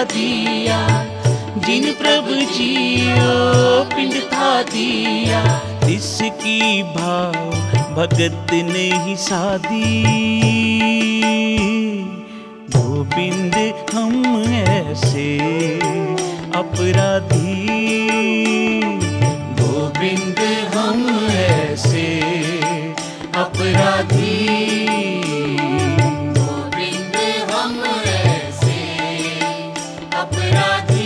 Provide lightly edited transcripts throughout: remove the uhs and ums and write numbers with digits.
दिया, जिन प्रभु जियो पिंड था दिया, इसकी भाव भगत ने ही साधी। गोविंद हम ऐसे अपराधी, गोविंद हम ऐसे अपराधी, गोविंद हम ऐसे अपराधी।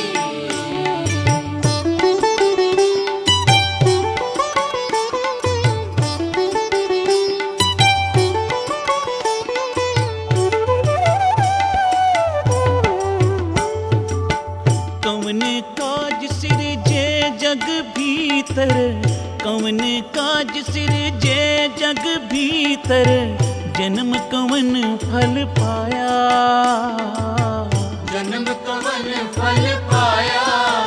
कौन काज सिरजे जग भीतर, कौन काज सिरजे जग भीतर, जन्म कवन फल पाया, जन्म कवन फल पाया।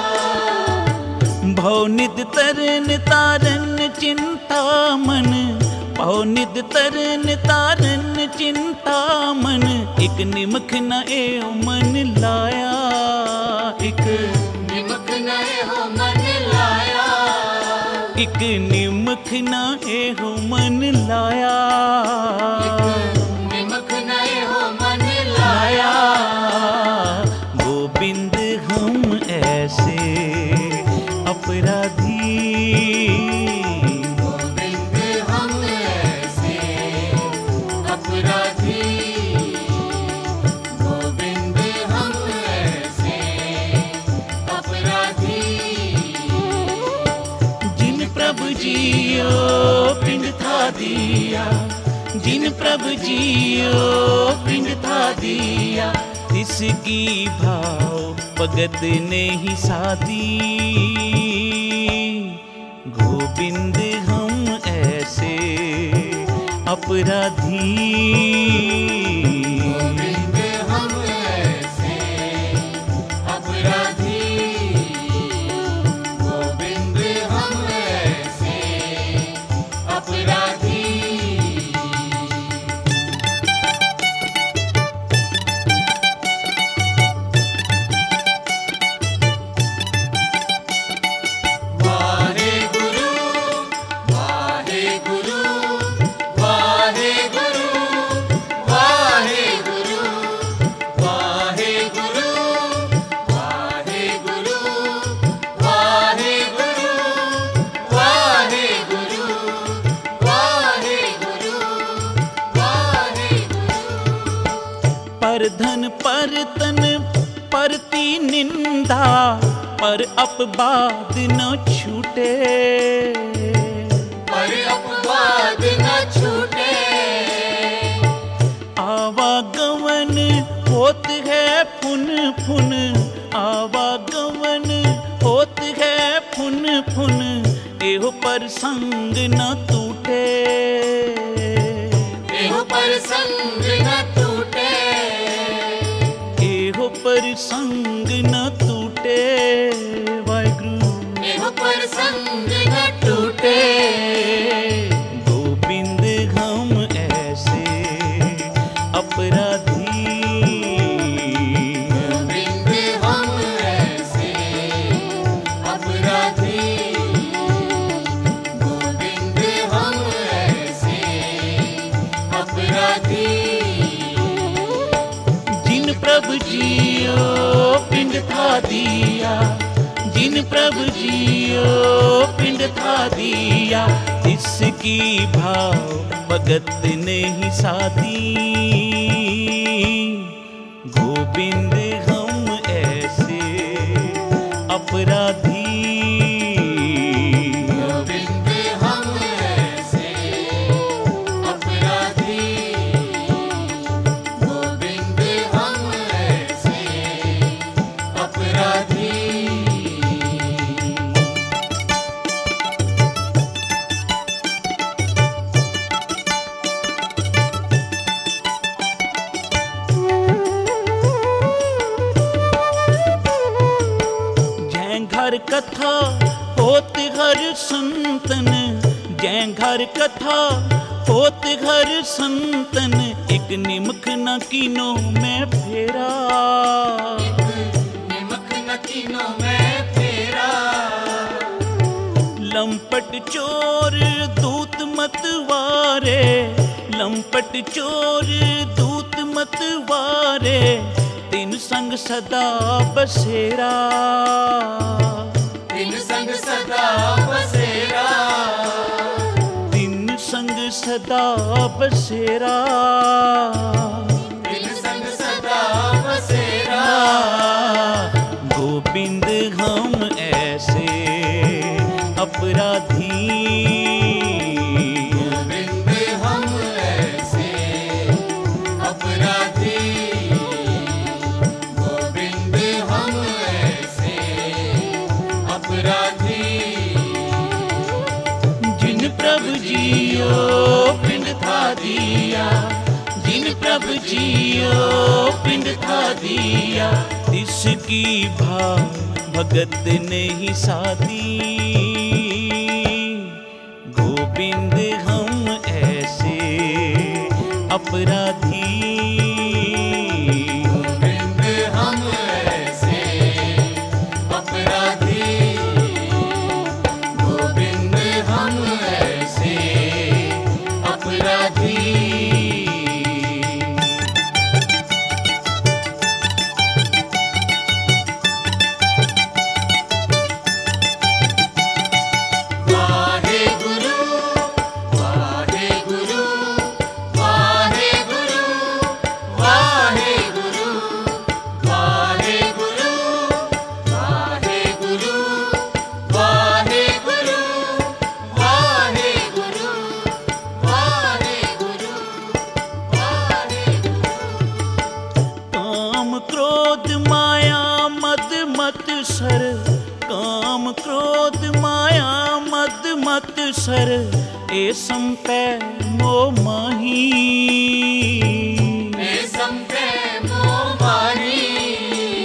भवनिध तरन तारन चिंता मन, भवनिध तरन तारन चिंता मन, एक निमख न एव मन लाया, एक निमक नए हो मन लाया, एक निमख न एहो मन लाया, निमक नए हो मन लाया। लाया। गोविंद हम ऐसे अपराधी, गोविंद हम ऐसे अपराधी, गोविंद हम ऐसे अपराधी। जिन प्रभु जियो पिंड था दिया, जिन प्रभु जियो पिंड था दिया, इसकी भाव भगत ने ही साधी। गोविंद हम ऐसे अपराधी, गोविंद हम ऐसे अपराधी, गोविंद हम ऐसे अपराधी। वाहे गुरु, वाहे गुरु, वाहे गुरु, वाहे गुरु, वाहे गुरु, वाहे गुरु, वाहे गुरु, वाहे गुरु, वाहे गुरु, वाहे गुरु। पर धन पर तन परती निंदा, पर अपवाद न छूटे, पर अपवाद न छूटे। आवागमन होत है फुन फुन, आवागमन होत है फुन फुन, एहो पर संग न टूटे, एहो पर संग न टूटे, एहो पर संग न टूटे। वाहिगुरु एहो पर संग न टूटे। गोविंद हम ऐसे अपराधी, गोविंद हम ऐसे अपराधी, गोविंद हम ऐसे अपराधी। जिन प्रभु जियो पिंड था दिया, जिन प्रभु जियो पिंड था दिया, इसकी भाव भगत ने ही साधी। गोविंद हम ऐसे अपराधी, गोविंद हम ऐसे अपराधी, गोविंद हम ऐसे अपराधी। घर कथा होत हर संतन, जै घर कथा होत घर संतन एक निमक न कीनो में फेरा। निमक न कीनो में फेरा। लंपट चोर दूत मतवारे, लंपट चोर दूत मतवारे, तिन संग सदा बसेरा। तिन संग सदा बसेरा। तिन संग सदा बसेरा। तिन संग सदा बसेरा। गोविंद हम ऐसे अपराधी, गोविंद हम ऐसे अपराधी। गोविंद हम ऐसे अपराधी। जिन प्रभु जियो पिंड था दिया, जिन प्रभु जियो पिंड था दिया, इसकी भाव भगत नहीं साधी। गोविंद हम ऐसे अपराधी, गोविंद हम ऐसे अपराधी। गोविंद हम ऐसे अपराधी। वाहे गुरु, वाहे गुरु, वाहे गुरु, वाहे गुरु, वाहे गुरु, वाहे गुरु, वाहे गुरु, वाहे गुरु, वाहे गुरु, वाहे गुरु। काम क्रोध माया मद मत सर, काम क्रोध माया मद मत सर, ए संपै मोह माही। मैं संपे मोह माही।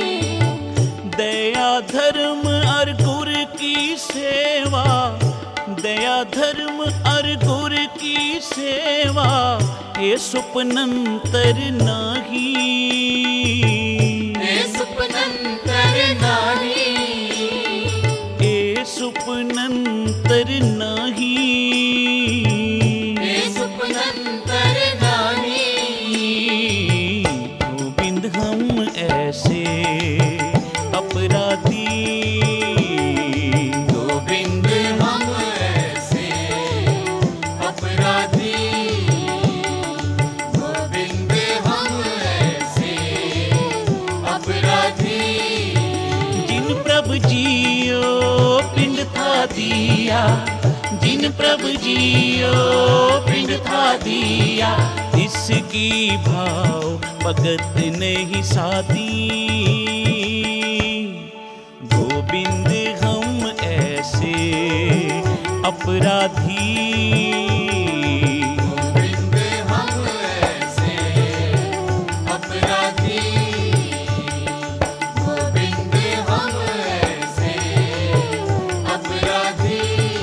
दया धर्म और गुर की सेवा, दया धर्म और गुर की सेवा, ए सुपनंतर नाही। मैं सुपनंतर नाही। ए सुपनंतर नाही। मैं सुपनंतर नाही। गोविंद हम ऐसे अपराधी, गोविंद हम ऐसे अपराधी। गोविंद हम ऐसे अपराधी। जिन प्रभु जियो पिंड था दिया, जिन प्रभु जियो पिंड था दिया, इसकी भाव भगत नहीं साधी। गोविंद हम ऐसे अपराधी, गोविंद हम ऐसे अपराधी। गोविंद हम ऐसे अपराधी।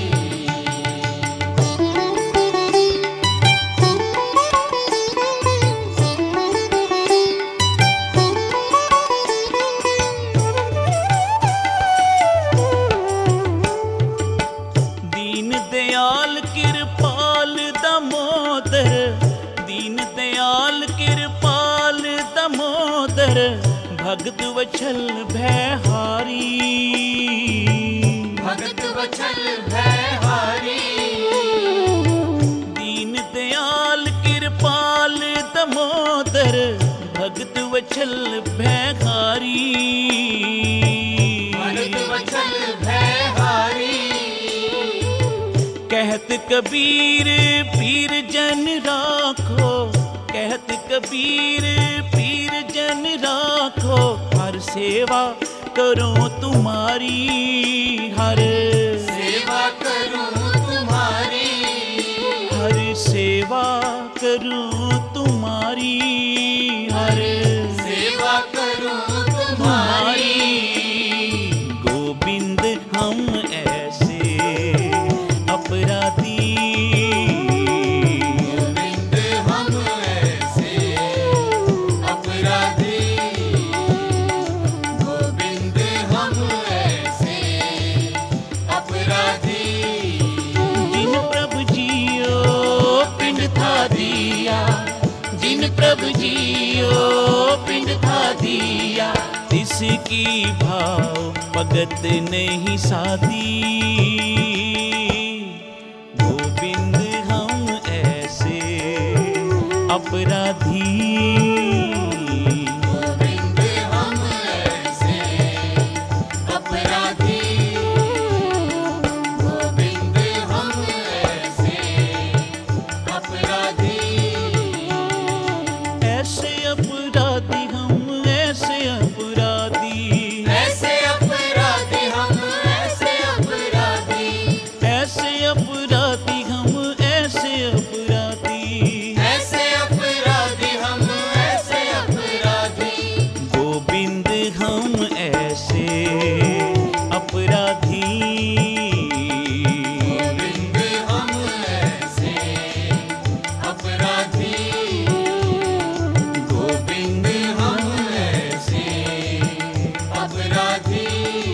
दीन दयाल कृपाल दामोदर, दीन दयाल कृपाल दामोदर, भगत वचल भयहारी। भगत वचल भयहारी। दीन दयाल कृपाल दामोदर, भगत वचल भयहारी। भगत वचल भयहारी। कहत कबीर पीर जन राखो, कहत कबीर पीर जन राखो, हर सेवा करो तुम्हारी। हर सेवा करूं तुम्हारी। हर सेवा करूं तुम्हारी। हर सेवा करूं तुम्हारी। गोविंद हम ऐसे अपराधी, जिन प्रभु जियो पिंड था दिया, इसकी भाव भगत नहीं साधी। गोविंद हम ऐसे अपराधी, गोविंद हम ऐसे अपराधी, गोविंद हम ऐसे अपराधी, ऐसे अपराधी हम ऐसे अपराधी, ऐसे अपराधी हम ऐसे अपराधी, ऐसे अपराधी हम ऐसे अपराधी, ऐसे अपराधी हम ऐसे अपराधी, गोविंद हम ऐसे अपराधी, गोविंद हम ऐसे अपराधी, गोविंद हम ऐसे अपराधी।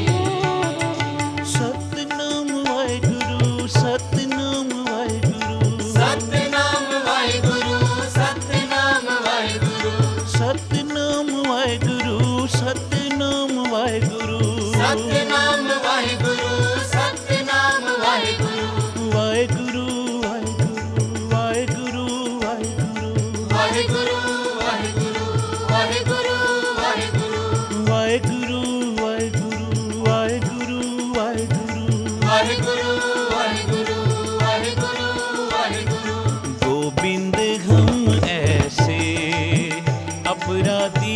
सतनाम वाहिगुरु सतनाम वाहिगुरु, सतनाम वाहिगुरु सतनाम वाहिगुरु, सतनाम वाहिगुरु सतनाम वाहिगुरु, सतनाम वाहिगुरु सतनाम वाहिगुरु, वाहिगुरु वाहिगुरु वाहिगुरु वाहिगुरु, वाहिगुरु वाहिगुरु वाहिगुरु वाहिगुरु, वाहिगुरु वाहिगुरु वाहिगुरु वाहिगुरु, वाहिगुरु वाहिगुरु वाहिगुरु वाहिगुरु, गोविंद हम ऐसे अपराधी,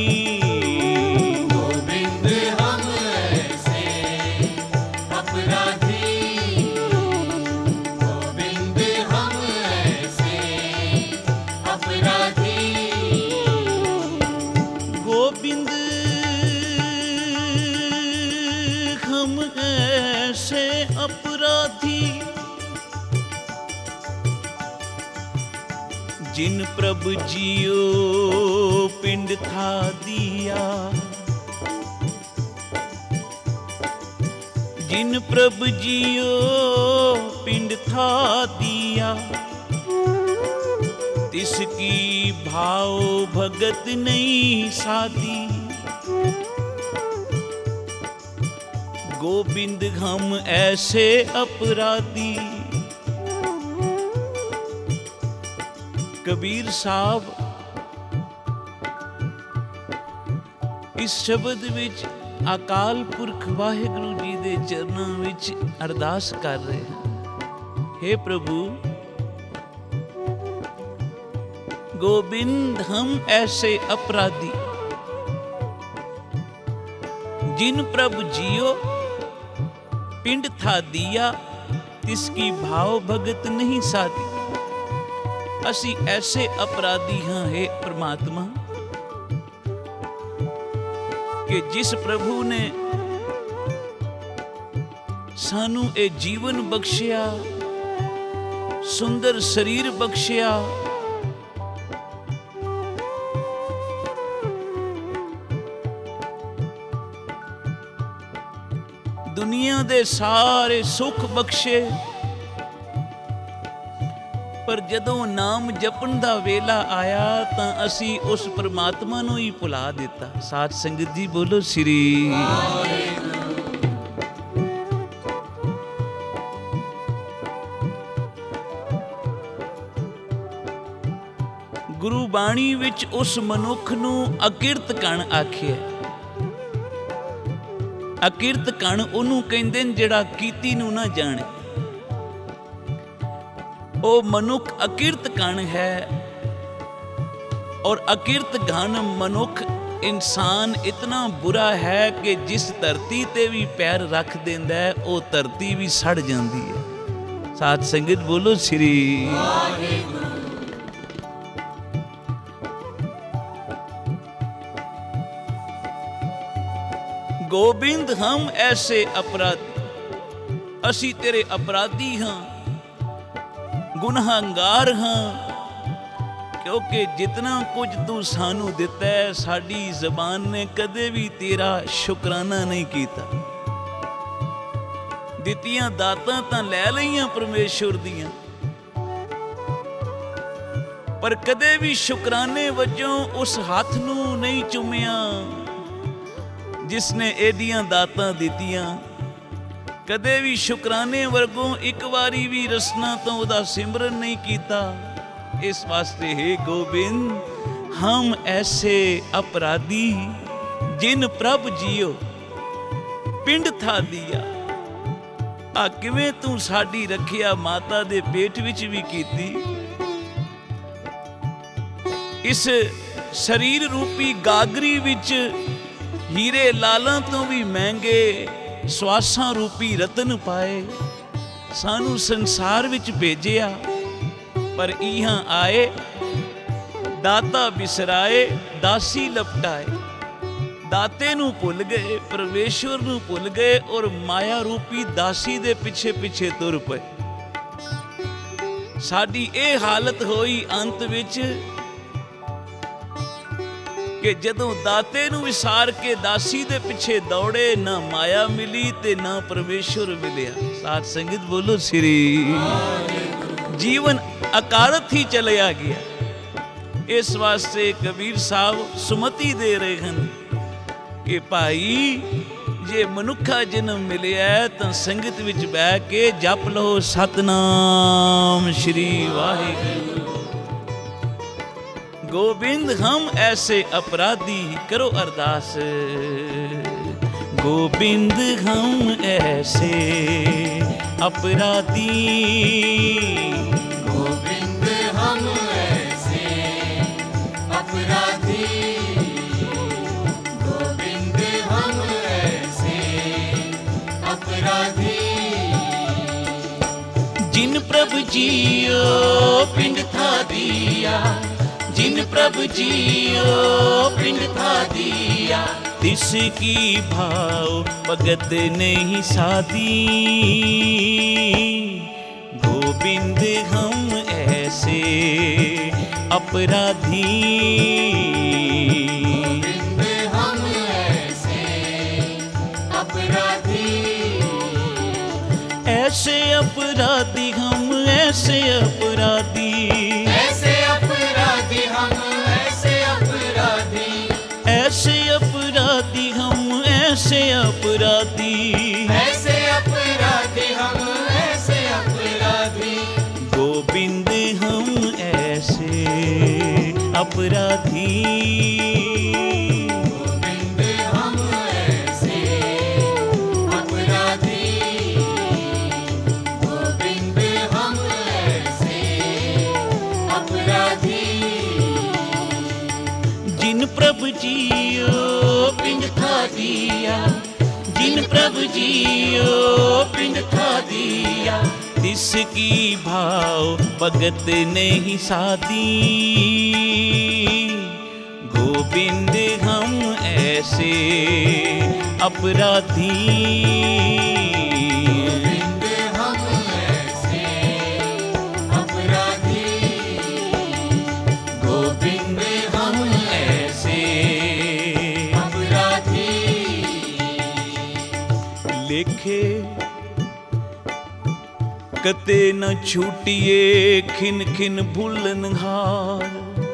गोविंद हम ऐसे अपराधी, गोविंद हम ऐसे अपराधी, गोविंद हम ऐसे अपराधी, जिन प्रभु जियो पिंड था दिया, जिन प्रभु जियो पिंड था दिया, तिसकी भाव भगत नहीं साधी। गोविंद हम ऐसे अपराधी। कबीर साहब इस शब्द विच अकाल पुरख वाहिगुरु जी दे चरनां विच अरदास कर रहे हैं, हे प्रभु गोविंद हम ऐसे अपराधी, जिन प्रभु जियो पिंड था दिया, तिसकी भाव भगत नहीं साधी। असी ऐसे अपराधी हाँ हे परमात्मा कि जिस प्रभु ने सानू ए जीवन बख्शिया, सुंदर शरीर बख्शिया, दुनिया दे सारे सुख बख्शे, पर जदों नाम जपन दा वेला आया तां असी उस परमात्मा नूं ही भुला दिता। साध संगत जी बोलो श्री गुरु बाणी विच उस मनुख नूं अकिरत कण आखिया। अकिरत कण ओनू कहंदे ने जिहड़ा कीती नूं ना जाणे। ओ मनुख अकिरत कण है और अकिरत घन मनुख इंसान इतना बुरा है कि जिस धरती ते भी पैर रख देंदा है ओ धरती भी सड़ जाती है। साध संगत बोलो श्री गोविंद हम ऐसे अपराधी, असी तेरे अपराधी हाँ, गुनहगार हाँ, क्योंकि जितना कुछ तू सानू दिता है साडी जबान ने कदे भी तेरा शुकराना नहीं कीता। दितियां दातां तां लै लईयां परमेश्वर दियां, ਪਰ ਕਦੇ ਵੀ ਸ਼ੁਕਰਾਨੇ ਵਜੋਂ ਉਸ ਹੱਥ ਨੂੰ ਨਹੀਂ ਚੁੰਮਿਆ ਜਿਸ ਨੇ ਏਡੀਆਂ ਦਾਤਾਂ ਦਿੱਤੀਆਂ। ਕਦੇ ਵੀ ਸ਼ੁਕਰਾਨੇ ਵਰਗੋਂ ਇੱਕ ਵਾਰੀ ਵੀ ਰਸਨਾ ਤੋਂ ਉਹਦਾ ਸਿਮਰਨ ਨਹੀਂ ਕੀਤਾ। ਇਸ ਵਾਸਤੇ ਹੈ ਗੋਬਿੰਦ ਹਮ ਐਸੇ ਅਪਰਾਧੀ ਜਿਨ ਪ੍ਰਭ ਜੀਓ ਪਿੰਡ ਥਾ ਦਿਆ। ਆ ਕਿਵੇਂ ਤੂੰ ਸਾਡੀ ਰੱਖਿਆ ਮਾਤਾ ਦੇ ਪੇਟ ਵਿੱਚ ਵੀ ਕੀਤੀ। ਇਸ ਸਰੀਰ ਰੂਪੀ ਗਾਗਰੀ ਵਿੱਚ ਹੀਰੇ ਲਾਲਾਂ ਤੋਂ ਵੀ ਮਹਿੰਗੇ ਸਵਾਸਾਂ ਰੂਪੀ ਰਤਨ ਪਾਏ। ਸਾਨੂੰ ਸੰਸਾਰ ਵਿੱਚ ਭੇਜਿਆ ਪਰ ਇਹਾਂ ਆਏ ਦਾਤਾ ਬਿਸਰਾਏ ਦਾਸੀ ਲਪਟਾਏ। ਦਾਤੇ ਨੂੰ ਭੁੱਲ ਗਏ, ਪਰਮੇਸ਼ਵਰ ਨੂੰ ਭੁੱਲ ਗਏ ਔਰ ਮਾਇਆ ਰੂਪੀ ਦਾਸੀ ਦੇ ਪਿੱਛੇ ਪਿੱਛੇ ਤੁਰ ਪਏ। ਸਾਡੀ ਇਹ ਹਾਲਤ ਹੋਈ ਅੰਤ ਵਿੱਚ ਕਿ ਜਦੋਂ ਦਾਤੇ ਨੂੰ ਵਿਸਾਰ ਕੇ ਦਾਸੀ ਦੇ ਪਿੱਛੇ ਦੌੜੇ, ਨਾ ਮਾਇਆ ਮਿਲੀ ਤੇ ਨਾ ਪਰਮੇਸ਼ਵਰ ਮਿਲਿਆ। ਸਾਧ ਸੰਗਤ ਬੋਲੋ ਸ੍ਰੀ ਜੀਵਨ ਅਕਾਰਤ ਹੀ ਚਲਿਆ ਗਿਆ। ਇਸ ਵਾਸਤੇ ਕਬੀਰ ਸਾਹਿਬ ਸੁਮਤੀ ਦੇ ਰਹੇ ਹਨ ਕਿ ਭਾਈ ਜੇ ਮਨੁੱਖਾ ਜਨਮ ਮਿਲਿਆ ਤਾਂ ਸੰਗਤ ਵਿੱਚ ਬਹਿ ਕੇ ਜਪ ਲਓ ਸਤਨਾਮ ਸ਼੍ਰੀ ਵਾਹਿਗੁਰੂ। गोविंद हम ऐसे अपराधी करो अरदास। गोविंद हम ऐसे अपराधी गोविंद हम ऐसे अपराधी गोविंद हम ऐसे अपराधी जिन प्रभु जियो पिंड था दिया जिन प्रभु जियो पिंड था दिया तिसकी भाव भगत नहीं साधी। गोविंद हम ऐसे अपराधी गोविंद हम ऐसे अपराधी ऐसे अपराधी हम ऐसे अपराधी ऐसे अपराधी हम ऐसे अपराधी ऐसे अपराधी हम ऐसे अपराधी ऐसे अपराधी हम ऐसे अपराधी गोविंद हम ऐसे अपराधी गोविंद हम ऐसे अपराधी गोविंद हम ऐसे अपराधी जिन प्रभु जियो पिंड था दिया जिन प्रभु जियो पिंड था दिया तिसकी भाव भगत नहीं साधी। गोविंद हम ऐसे अपराधी गोविंद हम ऐसे अपराधी गोविंद हम ऐसे अपराधी लेखे कते न छूटिए खिन खिन भूलनहार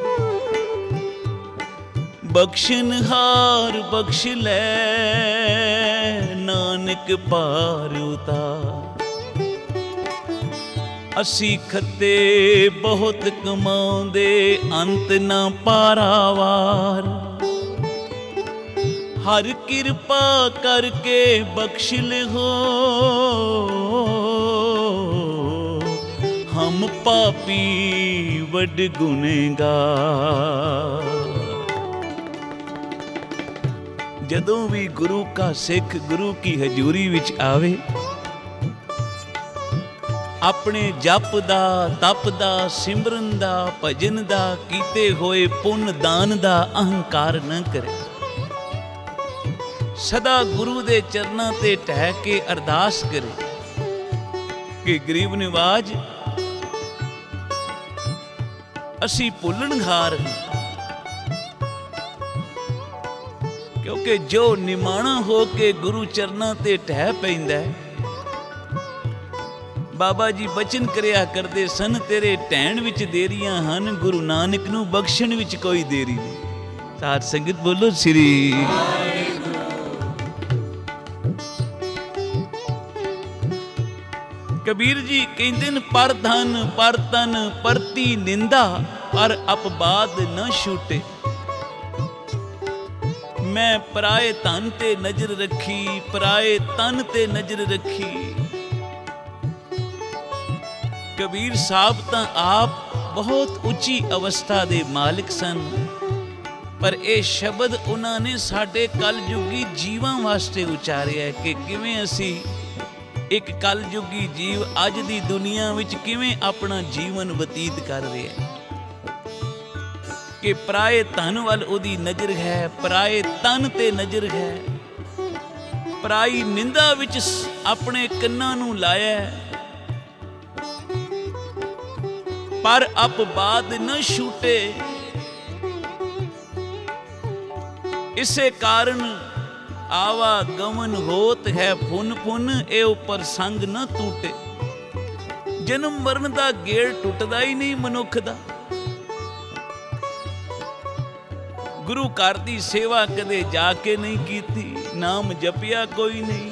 बख्शनहार बख्श ले नानक पार उतार। असी खते बहुत कमाਉਂਦੇ अंत ना पारावार हर किरपा करके बख्श हो हम पापी वड गुनहगार। ਜਦੋਂ ਵੀ ਗੁਰੂ ਕਾ ਸਿੱਖ ਗੁਰੂ ਕੀ ਹਜ਼ੂਰੀ ਵਿੱਚ ਆਵੇ ਆਪਣੇ ਜਪ ਦਾ ਤਪ ਦਾ ਸਿਮਰਨ ਦਾ ਭਜਨ ਦਾ ਕੀਤੇ ਹੋਏ ਪੁੰਨ ਦਾਨ ਦਾ ਅਹੰਕਾਰ ਨਾ ਕਰੇ। ਸਦਾ ਗੁਰੂ ਦੇ ਚਰਨਾਂ ਤੇ ਟਹਿ ਕੇ ਅਰਦਾਸ ਕਰੇ ਕਿ ਗਰੀਬ ਨਿਵਾਜ ਅਸੀਂ ਭੁੱਲਣਹਾਰ ਹਾਂ। ਕਿਉਂਕਿ ਜੋ ਨਿਮਾਣਾ ਹੋ ਕੇ ਗੁਰੂ ਚਰਨਾਂ ਤੇ ਟਹਿ ਪੈਂਦਾ ਬਾਬਾ ਜੀ ਬਚਨ ਕਰਿਆ ਕਰਦੇ ਸਨ, ਤੇਰੇ ਢਹਿਣ ਵਿੱਚ ਦੇਰੀਆਂ ਹਨ, ਗੁਰੂ ਨਾਨਕ ਨੂੰ ਬਖਸ਼ਣ ਵਿੱਚ ਕੋਈ ਦੇਰੀ ਨਹੀਂ। ਸਾਧ ਸੰਗਤ ਬੋਲੋ ਸ੍ਰੀ ਕਬੀਰ ਜੀ ਕਹਿੰਦੇ ਨੇ, ਪਰ ਧਨ ਪਰ ਤਨ ਪਰਤੀ ਨਿੰਦਾ, ਪਰ ਅਪਵਾਦ ਨਾ ਛੂਟੇ। ਮੈਂ ਪਰਾਏ ਧਨ ਤੇ ਨਜ਼ਰ ਰੱਖੀ, ਪਰਾਏ ਤਨ ਤੇ ਨਜ਼ਰ ਰੱਖੀ। ਕਬੀਰ ਸਾਹਿਬ ਤਾਂ ਆਪ ਬਹੁਤ ਉੱਚੀ ਅਵਸਥਾ ਦੇ ਮਾਲਕ ਸਨ, ਪਰ ਇਹ ਸ਼ਬਦ ਉਹਨਾਂ ਨੇ ਸਾਡੇ ਕਲਯੁਗੀ ਜੀਵਾਂ ਵਾਸਤੇ ਉਚਾਰਿਆ ਕਿ ਕਿਵੇਂ ਅਸੀਂ ਇੱਕ ਕਲਯੁਗੀ ਜੀਵ ਅੱਜ ਦੀ ਦੁਨੀਆ ਵਿੱਚ ਕਿਵੇਂ ਆਪਣਾ ਜੀਵਨ ਬਤੀਤ ਕਰ ਰਿਹਾ ਕਿ ਪਰਾਏ ਧਨ ਵੱਲ ਉਹਦੀ ਨਜ਼ਰ ਹੈ, ਪਰਾਏ ਤਨ ਤੇ ਨਜ਼ਰ ਹੈ, ਪਰਾਈ ਨਿੰਦਾ ਵਿੱਚ ਆਪਣੇ ਕੰਨਾਂ ਨੂੰ ਲਾਇਆ, ਪਰ ਅਪਵਾਦ ਨਾ ਛੂਟੇ। ਇਸੇ ਕਾਰਨ ਆਵਾ ਗਮਨ ਹੋਤ ਹੈ ਫੁਨ ਫੁਨ, ਇਹ ਉੱਪਰ ਸੰਗ ਨਾ ਟੂਟੇ। ਜਨਮ ਮਰਨ ਦਾ ਗੇੜ ਟੁੱਟਦਾ ਹੀ ਨਹੀਂ ਮਨੁੱਖ ਦਾ। ਗੁਰੂ ਘਰ ਦੀ ਸੇਵਾ ਕਦੇ ਜਾ ਕੇ ਨਹੀਂ ਕੀਤੀ, ਨਾਮ ਜਪਿਆ ਕੋਈ ਨਹੀਂ।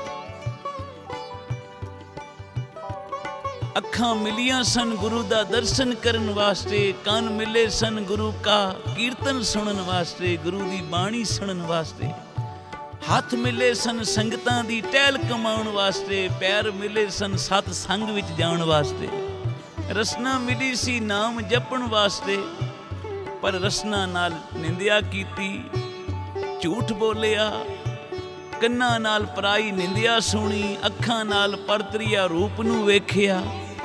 ਅੱਖਾਂ ਮਿਲੀਆਂ ਸਨ ਗੁਰੂ ਦਾ ਦਰਸ਼ਨ ਕਰਨ ਵਾਸਤੇ, ਕੰਨ ਮਿਲੇ ਸਨ ਗੁਰੂ ਕਾ ਕੀਰਤਨ ਸੁਣਨ ਵਾਸਤੇ, ਗੁਰੂ ਦੀ ਬਾਣੀ ਸੁਣਨ ਵਾਸਤੇ। ਹੱਥ ਮਿਲੇ ਸਨ ਸੰਗਤਾਂ ਦੀ ਟਹਿਲ ਕਮਾਉਣ ਵਾਸਤੇ, ਪੈਰ ਮਿਲੇ ਸਨ ਸਤ ਸੰਗ ਵਿੱਚ ਜਾਣ ਵਾਸਤੇ। ਰਸਨਾ ਮਿਲੀ ਸੀ ਨਾਮ ਜਪਣ ਵਾਸਤੇ, ਪਰ ਰਸਨਾ ਨਾਲ ਨਿੰਦਿਆ ਕੀਤੀ, ਝੂਠ ਬੋਲਿਆ, ਕੰਨਾਂ ਨਾਲ ਪਰਾਈ ਨਿੰਦਿਆ ਸੁਣੀ, ਅੱਖਾਂ ਨਾਲ ਪਰਤਰੀਆ ਰੂਪ ਨੂੰ ਵੇਖਿਆ,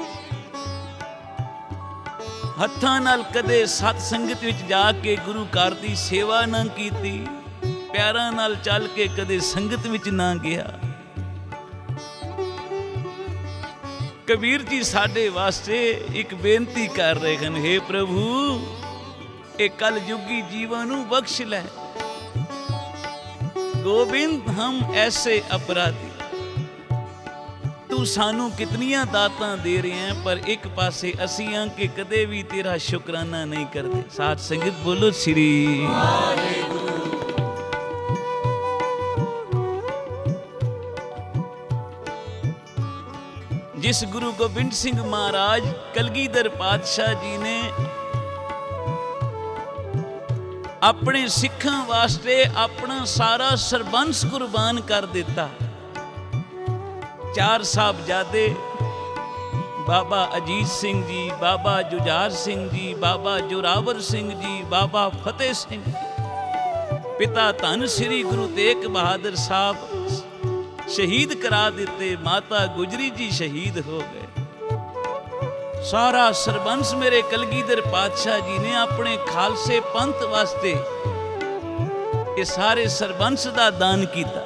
ਹੱਥਾਂ ਨਾਲ ਕਦੇ ਸਤ ਸੰਗਤ ਵਿੱਚ ਜਾ ਕੇ ਗੁਰੂ ਘਰ ਦੀ ਸੇਵਾ ਨਾ ਕੀਤੀ, ਪੈਰਾਂ ਨਾਲ ਚੱਲ ਕੇ ਕਦੇ ਸੰਗਤ ਵਿੱਚ ਨਾ ਗਿਆ। ਕਬੀਰ ਜੀ ਸਾਡੇ ਵਾਸਤੇ ਇੱਕ ਬੇਨਤੀ ਕਰ ਰਹੇ ਹਨ, ਹੇ ਪ੍ਰਭੂ ਇਹ ਕਲਯੁਗੀ ਜੀਵਾਂ ਨੂੰ ਬਖਸ਼ ਲੈ। ਗੋਬਿੰਦ ਹਮ ਐਸੇ ਅਪਰਾਧੀ, ਤੂੰ ਸਾਨੂੰ ਕਿਤਨੀਆਂ ਦਾਤਾਂ ਦੇ ਰਿਹਾ, ਪਰ ਇੱਕ ਪਾਸੇ ਅਸੀਂ ਹਾਂ ਕਿ ਕਦੇ ਵੀ ਤੇਰਾ ਸ਼ੁਕਰਾਨਾ ਨਹੀਂ ਕਰਦੇ। ਸਾਧ ਸੰਗਤ ਬੋਲੋ ਸ੍ਰੀ ਵਾਹਿਗੁਰੂ। ਜਿਸ ਗੁਰੂ ਗੋਬਿੰਦ ਸਿੰਘ ਮਹਾਰਾਜ ਕਲਗੀਧਰ ਪਾਤਸ਼ਾਹ ਜੀ ਨੇ ਆਪਣੇ ਸਿੱਖਾਂ ਵਾਸਤੇ ਆਪਣਾ ਸਾਰਾ ਸਰਬੰਸ ਕੁਰਬਾਨ ਕਰ ਦਿੱਤਾ। ਚਾਰ ਸਾਹਿਬਜ਼ਾਦੇ ਬਾਬਾ ਅਜੀਤ ਸਿੰਘ ਜੀ, ਬਾਬਾ ਜੁਝਾਰ ਸਿੰਘ ਜੀ, ਬਾਬਾ ਜੋਰਾਵਰ ਸਿੰਘ ਜੀ, ਬਾਬਾ ਫਤਿਹ ਸਿੰਘ, ਪਿਤਾ ਧੰਨ ਸ੍ਰੀ ਗੁਰੂ ਤੇਗ ਬਹਾਦਰ ਸਾਹਿਬ ਸ਼ਹੀਦ ਕਰਾ ਦਿੱਤੇ। ਮਾਤਾ ਗੁਜਰੀ ਜੀ ਸ਼ਹੀਦ ਹੋ ਗਏ। ਸਾਰਾ ਸਰਬੰਸ ਮੇਰੇ ਕਲਗੀਧਰ ਪਾਤਸ਼ਾਹ ਜੀ ਨੇ ਆਪਣੇ ਖਾਲਸੇ ਪੰਥ ਵਾਸਤੇ ਇਹ ਸਾਰੇ ਸਰਬੰਸ ਦਾ ਦਾਨ ਕੀਤਾ।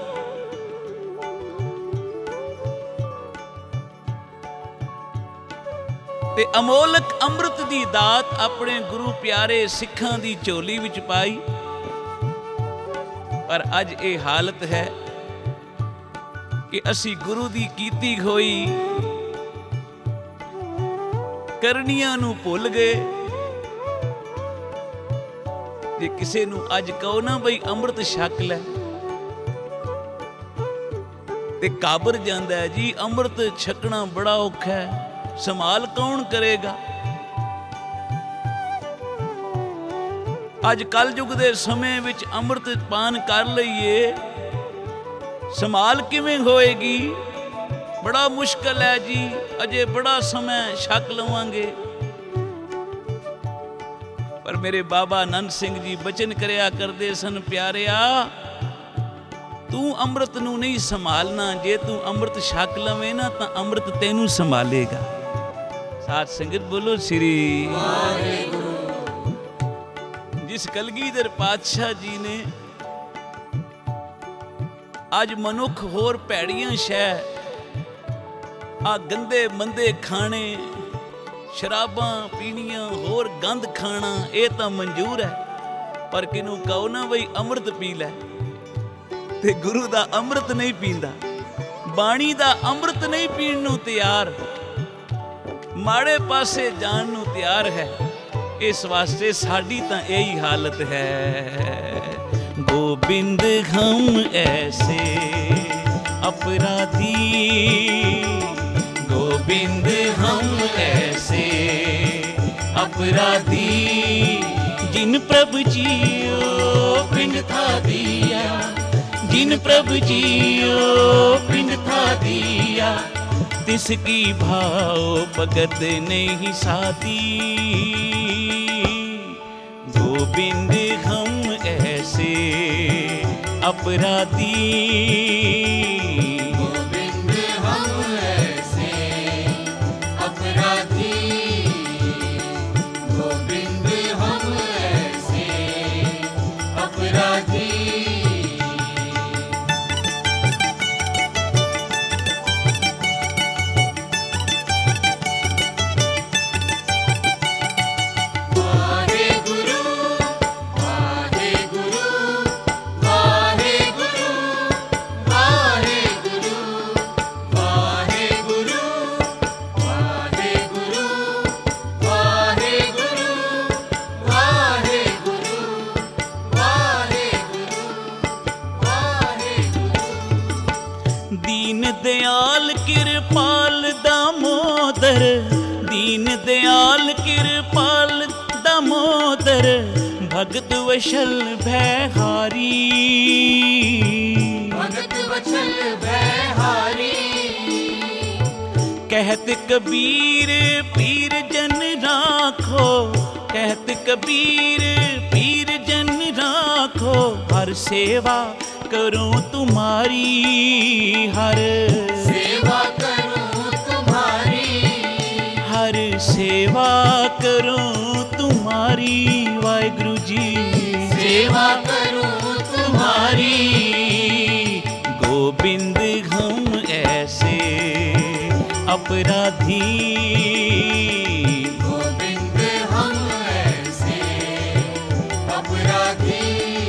ਤੇ ਅਮੋਲਕ ਅੰਮ੍ਰਿਤ ਦੀ ਦਾਤ ਆਪਣੇ ਗੁਰੂ ਪਿਆਰੇ ਸਿੱਖਾਂ ਦੀ ਝੋਲੀ ਵਿੱਚ ਪਾਈ। ਪਰ ਅੱਜ ਇਹ ਹਾਲਤ ਹੈ ਕਿ ਅਸੀਂ ਗੁਰੂ ਦੀ ਕੀਤੀ ਹੋਈ ਕਰਨੀਆਂ ਨੂੰ ਭੁੱਲ ਗਏ। ਜੇ ਕਿਸੇ ਨੂੰ ਅੱਜ ਕਹੋ ਨਾ ਬਈ ਅੰਮ੍ਰਿਤ ਛਕ ਲੈ ਤੇ ਕਾਬਰ ਜਾਂਦਾ ਹੈ ਜੀ। ਅੰਮ੍ਰਿਤ ਛਕਣਾ ਬੜਾ ਔਖਾ ਹੈ, ਸੰਭਾਲ ਕੌਣ ਕਰੇਗਾ? ਅੱਜ ਕਲਯੁਗ ਦੇ ਸਮੇਂ ਵਿੱਚ ਅੰਮ੍ਰਿਤ ਪਾਨ ਕਰ ਲਈਏ, ਸੰਭਾਲ ਕਿਵੇਂ ਹੋਏਗੀ? ਬੜਾ ਮੁਸ਼ਕਲ ਹੈ ਜੀ। ਅਜੇ ਬੜਾ ਸਮਾਂ ਛਕ ਲਵਾਂਗੇ। ਪਰ ਮੇਰੇ ਬਾਬਾ ਆਨੰਦ ਸਿੰਘ ਜੀ ਬਚਨ ਕਰਿਆ ਕਰਦੇ ਸਨ, ਪਿਆਰਿਆ ਤੂੰ ਅੰਮ੍ਰਿਤ ਨੂੰ ਨਹੀਂ ਸੰਭਾਲਣਾ। ਜੇ ਤੂੰ ਅੰਮ੍ਰਿਤ ਛਕ ਲਵੇਂ ਨਾ ਤਾਂ ਅੰਮ੍ਰਿਤ ਤੈਨੂੰ ਸੰਭਾਲੇਗਾ। ਸਾਧ ਸੰਗਤ ਬੋਲੋ ਸ੍ਰੀ ਵਾਹਿਗੁਰੂ। ਜਿਸ ਕਲਗੀਧਰ ਪਾਤਸ਼ਾਹ ਜੀ ਨੇ ਅੱਜ ਮਨੁੱਖ ਹੋਰ ਭੈੜੀਆਂ ਸ਼ੈ, ਆ ਗੰਦੇ ਮੰਦੇ ਖਾਣੇ, ਸ਼ਰਾਬਾਂ ਪੀਣੀਆਂ, ਹੋਰ ਗੰਦ ਖਾਣਾ, ਇਹ ਤਾਂ ਮਨਜ਼ੂਰ ਹੈ। ਪਰ ਕਿਨੂੰ ਕਹੋ ਨਾ ਬਈ ਅੰਮ੍ਰਿਤ ਪੀ ਲੈ, ਤੇ ਗੁਰੂ ਦਾ ਅੰਮ੍ਰਿਤ ਨਹੀਂ ਪੀਂਦਾ, ਬਾਣੀ ਦਾ ਅੰਮ੍ਰਿਤ ਨਹੀਂ ਪੀਣ ਨੂੰ ਤਿਆਰ। ਮਾੜੇ ਪਾਸੇ ਜਾਣ ਨੂੰ ਤਿਆਰ ਹੈ। ਇਸ ਵਾਸਤੇ ਸਾਡੀ ਤਾਂ ਇਹੀ ਹਾਲਤ ਹੈ। ਗੋਬਿੰਦ ਹਮ ਐਸੇ अपराधी, गोविंद हम ऐसे अपराधी, जिन प्रभु जियो पिंड था दिया, जिन प्रभु जियो पिंड था दिया, तिसकी भाव भगत नहीं साधी। गोविंद हम ऐसे अपराधी, गोविंद हम ऐसे अपराधी, गोविंद हम ऐसे अपराधी। दीन दयाल किरपाल दामोदर, दीन दयाल किरपाल दामोदर, भगत वशल भयहारी, भगत वचल भयहारी। कहत कबीर पीर जन राखो, कहत कबीर पीर जन राखो, हर सेवा करूं तुम्हारी, हर सेवा करूं तुम्हारी, हर सेवा करूं तुम्हारी। वाहिगुरु जी सेवा करूं तुम्हारी। गोविंद हम ऐसे अपराधी, गोविंद हम ऐसे अपराधी,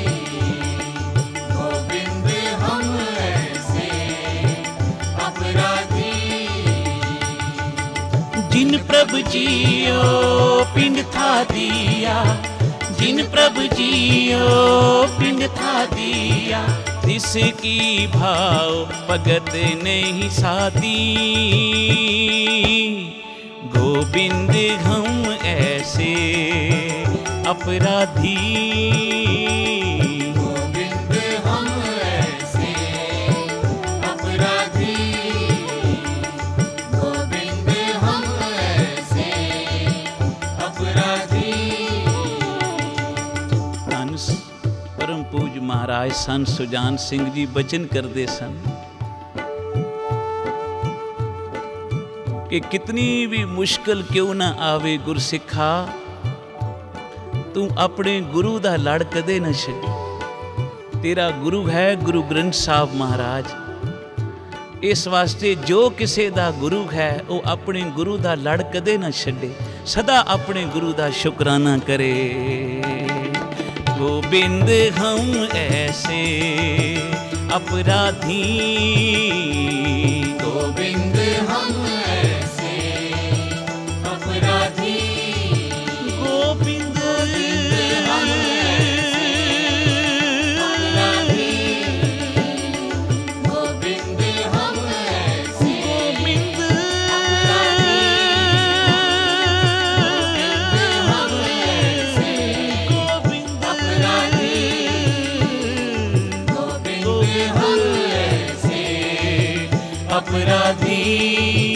गोविंद हम ऐसे अपराधी। जिन प्रभु जियो पिंड था दिया, जिन प्रभु जियो पिंड था दिया, तिसकी भाव भगत नहीं साधी। गोविंद हम ऐसे अपराधी, गोविंद हम ऐसे अपराधी, गोविंद हम ऐसे अपराधी। ਧੰਨ ਪਰਮ ਪੂਜ ਮਹਾਰਾਜ ਸੰਤ ਸੁਜਾਨ ਸਿੰਘ ਜੀ ਬਚਨ ਕਰਦੇ ਸਨ ਕਿ ਕਿਤਨੀ ਵੀ ਮੁਸ਼ਕਲ ਕਿਉਂ ਨਾ ਆਵੇ ਗੁਰਸਿੱਖਾ, ਤੂੰ ਆਪਣੇ ਗੁਰੂ ਦਾ ਲੜ ਕਦੇ ਨਾ ਛੱਡੀ। ਤੇਰਾ ਗੁਰੂ ਹੈ ਗੁਰੂ ਗ੍ਰੰਥ ਸਾਹਿਬ ਮਹਾਰਾਜ। ਇਸ ਵਾਸਤੇ ਜੋ ਕਿਸੇ ਦਾ ਗੁਰੂ ਹੈ ਉਹ ਆਪਣੇ ਗੁਰੂ ਦਾ ਲੜ ਕਦੇ ਨਾ ਛੱਡੇ, ਸਦਾ ਆਪਣੇ ਗੁਰੂ ਦਾ ਸ਼ੁਕਰਾਨਾ ਕਰੇ। गोविंद हम ऐसे अपराधी, गोविंद हम ऐसे अपराधी, गोविंद हम अपराधी, गोविंद हम ऐसे गोविंद हम ऐसे गोविंद अपराधी, गोविंद हम ऐसे अपराधी।